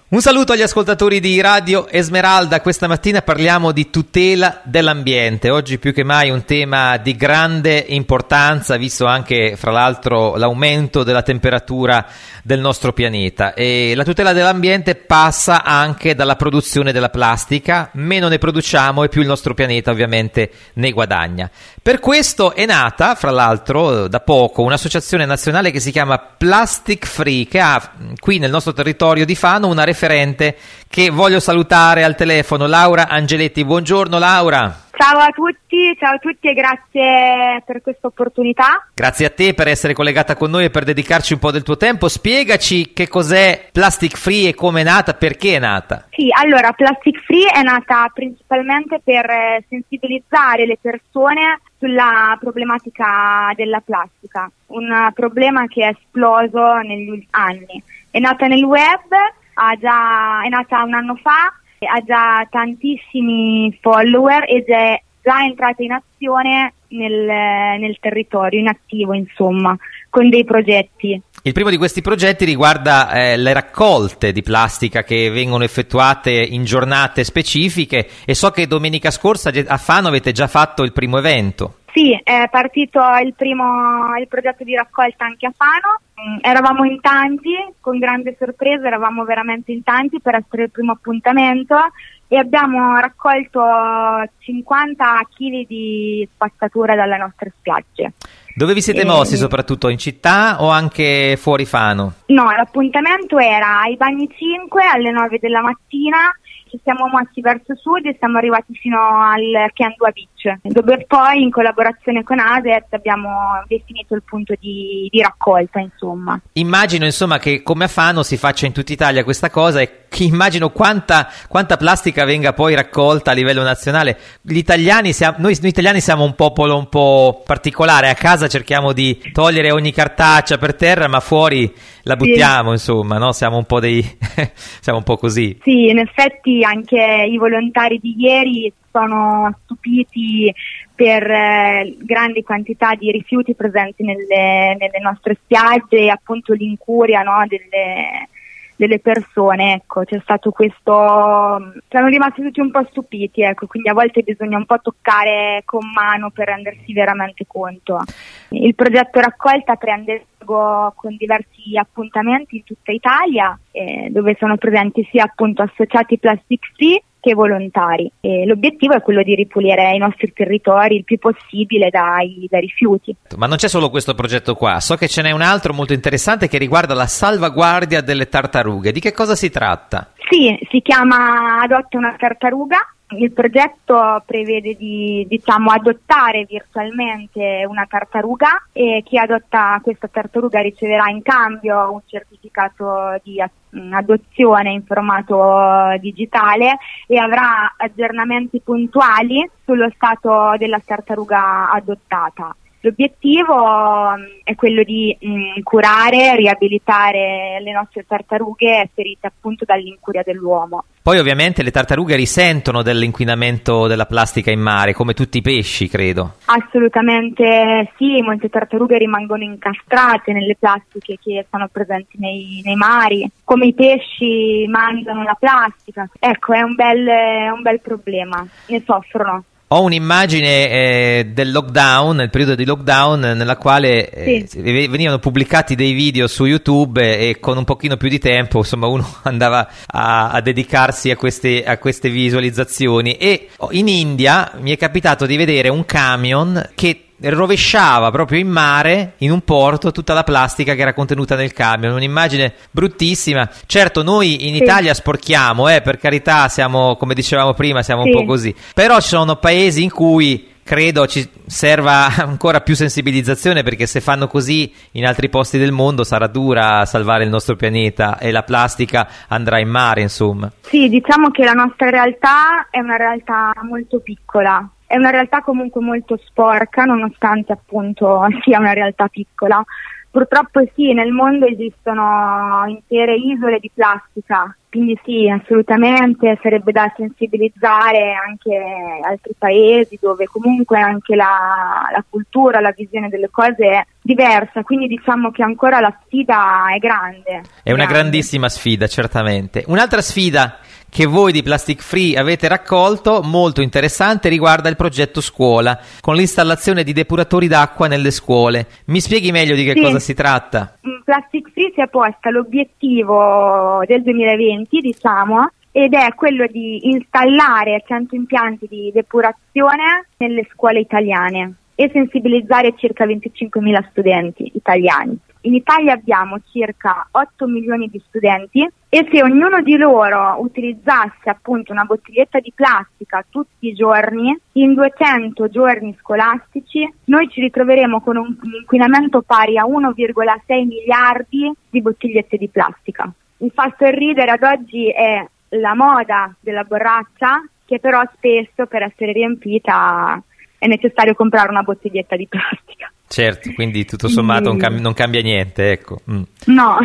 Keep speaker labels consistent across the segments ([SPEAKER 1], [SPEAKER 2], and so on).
[SPEAKER 1] Un saluto agli ascoltatori di Radio Esmeralda. Questa mattina parliamo di tutela dell'ambiente. Oggi più che mai un tema di grande importanza, visto anche, fra l'altro, l'aumento della temperatura del nostro pianeta. E la tutela dell'ambiente passa anche dalla produzione della plastica. Meno ne produciamo e più il nostro pianeta ovviamente ne guadagna. Per questo è nata, fra l'altro, da poco un'associazione nazionale che si chiama Plastic Free, che ha qui nel nostro territorio di Fano una referente che voglio salutare al telefono, Laura Angeletti. Buongiorno Laura.
[SPEAKER 2] Ciao a tutti e grazie per questa opportunità.
[SPEAKER 1] Grazie a te per essere collegata con noi e per dedicarci un po' del tuo tempo. Spiegaci che cos'è Plastic Free e come è nata, perché è nata.
[SPEAKER 2] Sì, allora Plastic Free è nata principalmente per sensibilizzare le persone sulla problematica della plastica, un problema che è esploso negli ultimi anni. È nata nel web, è nata un anno fa, ha già tantissimi follower ed è già entrata in azione nel territorio, in attivo insomma, con dei progetti.
[SPEAKER 1] Il primo di questi progetti riguarda le raccolte di plastica che vengono effettuate in giornate specifiche e so che domenica scorsa a Fano avete già fatto il primo evento.
[SPEAKER 2] Sì, è partito il progetto di raccolta anche a Fano. Eravamo in tanti, con grande sorpresa, eravamo veramente in tanti per essere il primo appuntamento e abbiamo raccolto 50 kg di spazzatura dalle nostre spiagge.
[SPEAKER 1] Dove vi siete mossi, soprattutto in città o anche fuori Fano?
[SPEAKER 2] No, l'appuntamento era ai Bagni 5 alle 9 della mattina. Ci siamo mossi verso sud e siamo arrivati fino al Chiandua Beach, dove poi in collaborazione con ASET abbiamo definito il punto di raccolta, insomma. Immagino
[SPEAKER 1] insomma che come a Fano si faccia in tutta Italia questa cosa e immagino quanta plastica venga poi raccolta a livello nazionale. Noi italiani siamo un popolo un po' particolare, a casa cerchiamo di togliere ogni cartaccia per terra, ma fuori la buttiamo, sì. Insomma, no? Siamo un po' siamo un po' così.
[SPEAKER 2] Sì, in effetti anche i volontari di ieri sono stupiti per grandi quantità di rifiuti presenti nelle nostre spiagge e appunto l'incuria, no, delle persone, ecco, c'è stato questo, siamo rimasti tutti un po' stupiti, ecco, quindi a volte bisogna un po' toccare con mano per rendersi veramente conto. Il progetto raccolta prende luogo con diversi appuntamenti in tutta Italia, dove sono presenti sia appunto associati Plastic Free che volontari. E l'obiettivo è quello di ripulire i nostri territori il più possibile dai rifiuti.
[SPEAKER 1] Ma non c'è solo questo progetto qua, so che ce n'è un altro molto interessante che riguarda la salvaguardia delle tartarughe. Di che cosa si tratta?
[SPEAKER 2] Sì, si chiama Adotta una tartaruga. Il progetto prevede di adottare virtualmente una tartaruga e chi adotta questa tartaruga riceverà in cambio un certificato di adozione in formato digitale e avrà aggiornamenti puntuali sullo stato della tartaruga adottata. L'obiettivo è quello di curare, riabilitare le nostre tartarughe ferite appunto dall'incuria dell'uomo.
[SPEAKER 1] Poi ovviamente le tartarughe risentono dell'inquinamento della plastica in mare, come tutti i pesci, credo.
[SPEAKER 2] Assolutamente sì, molte tartarughe rimangono incastrate nelle plastiche che sono presenti nei mari, come i pesci mangiano la plastica. Ecco, è un bel problema, ne soffrono.
[SPEAKER 1] Ho un'immagine del lockdown, nel periodo di lockdown, nella quale venivano pubblicati dei video su YouTube e con un pochino più di tempo, insomma, uno andava a dedicarsi a queste visualizzazioni. E in India mi è capitato di vedere un camion che rovesciava proprio in mare, in un porto, tutta la plastica che era contenuta nel camion. Un'immagine bruttissima. Certo, noi in Italia sporchiamo, per carità, siamo, come dicevamo prima, siamo un po' così. Però ci sono paesi in cui credo ci serva ancora più sensibilizzazione, perché se fanno così in altri posti del mondo sarà dura salvare il nostro pianeta e la plastica andrà in mare, insomma.
[SPEAKER 2] Sì, diciamo che la nostra realtà è una realtà molto piccola. È una realtà comunque molto sporca, nonostante appunto sia una realtà piccola. Purtroppo sì, nel mondo esistono intere isole di plastica Quindi sì, assolutamente sarebbe da sensibilizzare anche altri paesi dove comunque anche la cultura, la visione delle cose è diversa, quindi diciamo che ancora la sfida è grande.
[SPEAKER 1] È una grandissima sfida, certamente. Un'altra sfida che voi di Plastic Free avete raccolto, molto interessante, riguarda il progetto scuola, con l'installazione di depuratori d'acqua nelle scuole. Mi spieghi meglio di che cosa si tratta?
[SPEAKER 2] Plastic Free si è posta l'obiettivo del 2020, diciamo, ed è quello di installare 100 impianti di depurazione nelle scuole italiane e sensibilizzare circa 25.000 studenti italiani. In Italia abbiamo circa 8 milioni di studenti e se ognuno di loro utilizzasse appunto una bottiglietta di plastica tutti i giorni, in 200 giorni scolastici, noi ci ritroveremo con un inquinamento pari a 1,6 miliardi di bottigliette di plastica. Il fa sorridere ad oggi è la moda della borraccia, che però spesso per essere riempita è necessario comprare una bottiglietta di plastica.
[SPEAKER 1] Certo, quindi tutto sommato non cambia niente, ecco.
[SPEAKER 2] No.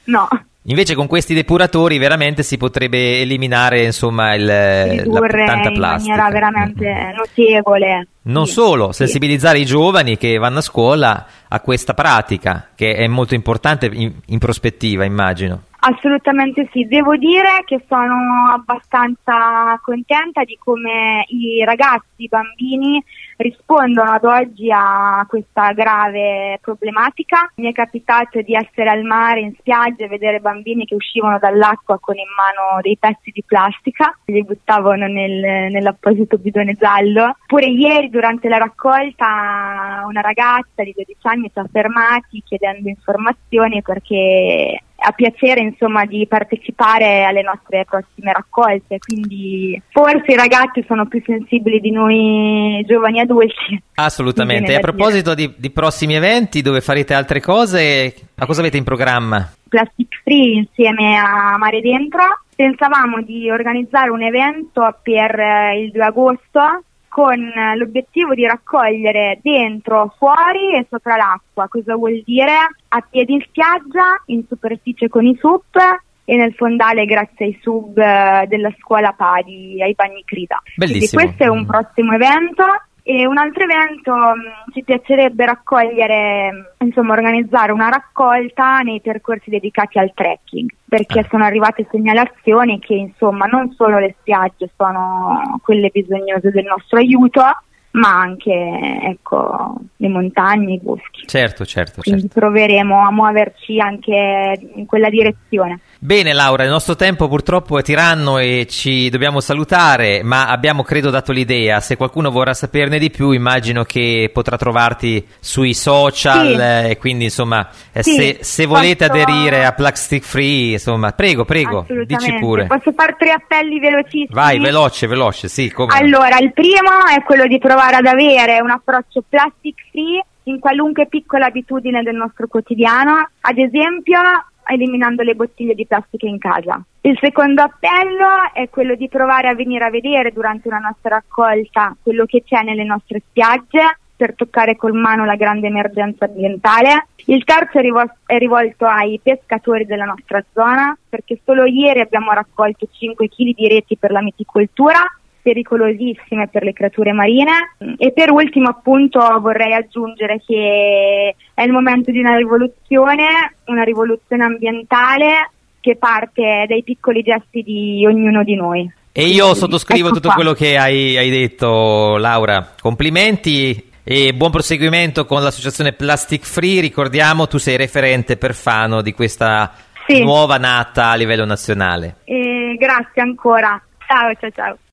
[SPEAKER 1] Invece con questi depuratori veramente si potrebbe eliminare, insomma, tanta plastica.
[SPEAKER 2] In maniera veramente notevole.
[SPEAKER 1] Non solo, sensibilizzare i giovani che vanno a scuola a questa pratica, che è molto importante in prospettiva, immagino.
[SPEAKER 2] Assolutamente sì, devo dire che sono abbastanza contenta di come i ragazzi, i bambini rispondono ad oggi a questa grave problematica. Mi è capitato di essere al mare, in spiaggia, e vedere bambini che uscivano dall'acqua con in mano dei pezzi di plastica, li buttavano nell'apposito bidone giallo. Pure ieri durante la raccolta una ragazza di 12 anni ci ha fermati chiedendo informazioni perché ha piacere insomma di partecipare alle nostre prossime raccolte, quindi forse i ragazzi sono più sensibili di noi giovani adulti.
[SPEAKER 1] Assolutamente. E a proposito di prossimi eventi, dove farete altre cose, a cosa avete in programma?
[SPEAKER 2] Plastic Free insieme a Mare Dentro pensavamo di organizzare un evento per il 2 agosto con l'obiettivo di raccogliere dentro, fuori e sopra l'acqua. Cosa vuol dire? A piedi in spiaggia, in superficie con i SUP e nel fondale grazie ai sub della scuola Padi, ai bagni Crida.
[SPEAKER 1] Bellissimo.
[SPEAKER 2] Quindi questo è un prossimo evento. E un altro evento ci piacerebbe raccogliere, insomma organizzare una raccolta nei percorsi dedicati al trekking, perché sono arrivate segnalazioni che insomma non solo le spiagge sono quelle bisognose del nostro aiuto, ma anche le montagne, i boschi.
[SPEAKER 1] Certo.
[SPEAKER 2] Quindi proveremo a muoverci anche in quella direzione.
[SPEAKER 1] Bene Laura, il nostro tempo purtroppo è tiranno e ci dobbiamo salutare, ma abbiamo credo dato l'idea. Se qualcuno vorrà saperne di più, immagino che potrà trovarti sui social, e quindi insomma se volete aderire a Plastic Free, insomma, prego, dici pure.
[SPEAKER 2] Posso fare 3 appelli velocissimi?
[SPEAKER 1] Vai, veloce, sì. Come?
[SPEAKER 2] Allora, il primo è quello di provare ad avere un approccio plastic free in qualunque piccola abitudine del nostro quotidiano, ad esempio eliminando le bottiglie di plastica in casa. Il secondo appello è quello di provare a venire a vedere durante una nostra raccolta quello che c'è nelle nostre spiagge per toccare col mano la grande emergenza ambientale. Il terzo è rivolto ai pescatori della nostra zona, perché solo ieri abbiamo raccolto 5 kg di reti per la miticoltura, pericolosissime per le creature marine. E per ultimo appunto vorrei aggiungere che è il momento di una rivoluzione ambientale che parte dai piccoli gesti di ognuno di noi.
[SPEAKER 1] E io sottoscrivo tutto quello che hai detto, Laura. Complimenti e buon proseguimento con l'associazione Plastic Free. Ricordiamo, tu sei referente per Fano di questa nuova nata a livello nazionale.
[SPEAKER 2] Grazie ancora. Ciao.